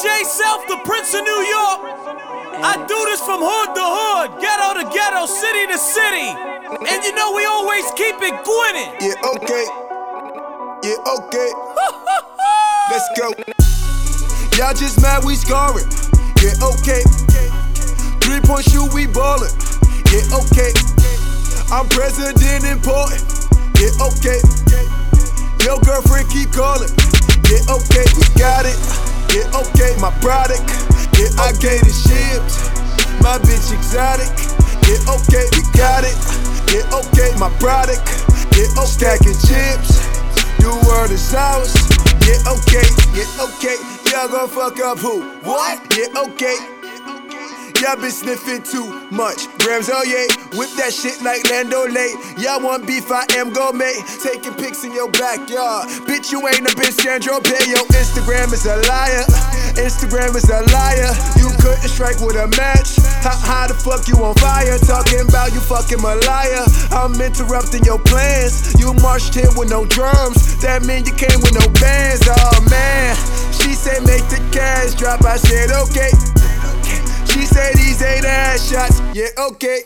DJ Self, the Prince of New York. I do this from hood to hood, ghetto to ghetto, city to city. And you know we always keep it gwinning. Yeah, okay. Yeah, okay. Let's go. Y'all just mad we scoring. Yeah, okay. 3-point shoot, we ballin'. Yeah, okay. I'm president important. Yeah, okay. Your girlfriend keep calling. Yeah, okay, we got it. Yeah, okay, my product. Yeah, I gave the ships. My bitch exotic. Yeah, okay, we got it. Yeah, okay, my product. Yeah, okay, stacking chips. The world is ours. Yeah, okay, yeah, okay. Y'all gon' fuck up who? What? Yeah, okay. Y'all been sniffing too much grams, oh yeah. Whip that shit like Lando Lay. Y'all want beef, I am gourmet. Taking pics in your backyard. Bitch, you ain't a bitch, Sandro Pay. Your Instagram is a liar. Instagram is a liar. You couldn't strike with a match. How the fuck you on fire? Talking about you fucking Malaya. I'm interrupting your plans. You marched here with no drums. That mean you came with no bands. Oh man. She said make the cash drop. I said okay. She say these ain't ass shots, yeah, okay.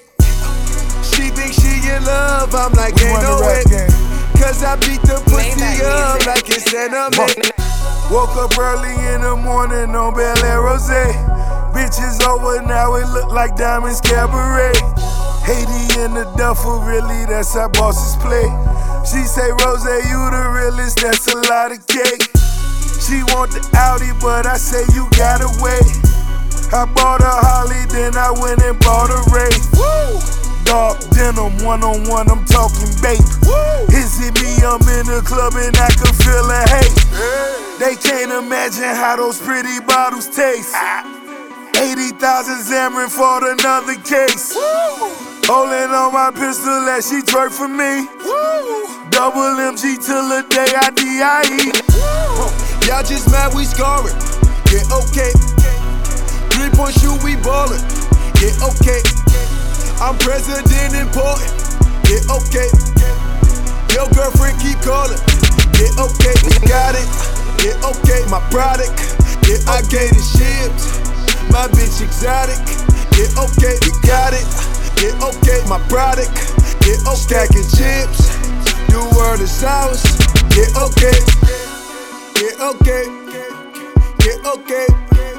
She thinks she in love, I'm like, ain't no way. Cause I beat the pussy up like it's enemy. Woke up early in the morning on Bel Air Rose. Bitches over now, it look like Diamonds Cabaret. Haiti in the duffel, really, that's how bosses play. She say, Rose, you the realest, that's a lot of cake. She want the Audi, but I say you gotta wait. I bought a Holly, then I went and bought a Wraith. Dark denim, one-on-one, I'm talking babe. Is it me, I'm in the club and I can feel a hate. They can't imagine how those pretty bottles taste. 80,000 Xamarin for another case. Holding on my pistol as she twerk for me. Double MG till the day I die. Y'all just mad we scoring. Yeah, okay. 3-point shoot, we ballin'. Yeah, okay. I'm president important. Yeah, okay. Your girlfriend keep calling. Yeah, okay, we got it. Yeah, okay, my product. Yeah, I gave the ships. My bitch exotic. Yeah, okay, we got it. Yeah, okay, my product. Yeah, okay, stacking chips. The world is ours. Yeah, okay. Yeah, okay. Yeah, okay.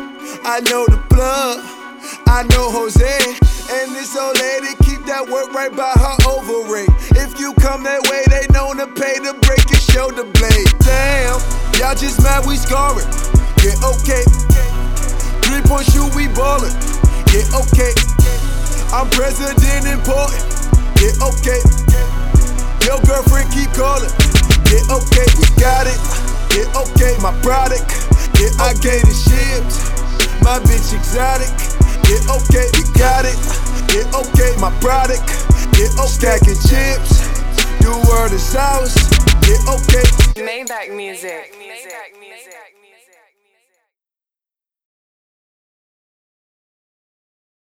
I know the plug, I know Jose. And this old lady keep that work right by her overrate. If you come that way, they known to pay to break your shoulder blade. Damn, y'all just mad we scoring. Yeah, okay. 3-point shoot, we ballin'. Yeah, okay. I'm president important. Yeah, okay. Your girlfriend keep calling. Yeah, okay, we got it. Yeah, okay, my product. Yeah, I gave the ships. My bitch exotic. Yeah, okay, we got it. Yeah, okay, my product. Yeah, okay, stacking chips. The world is ours. Yeah, okay. Maybach music.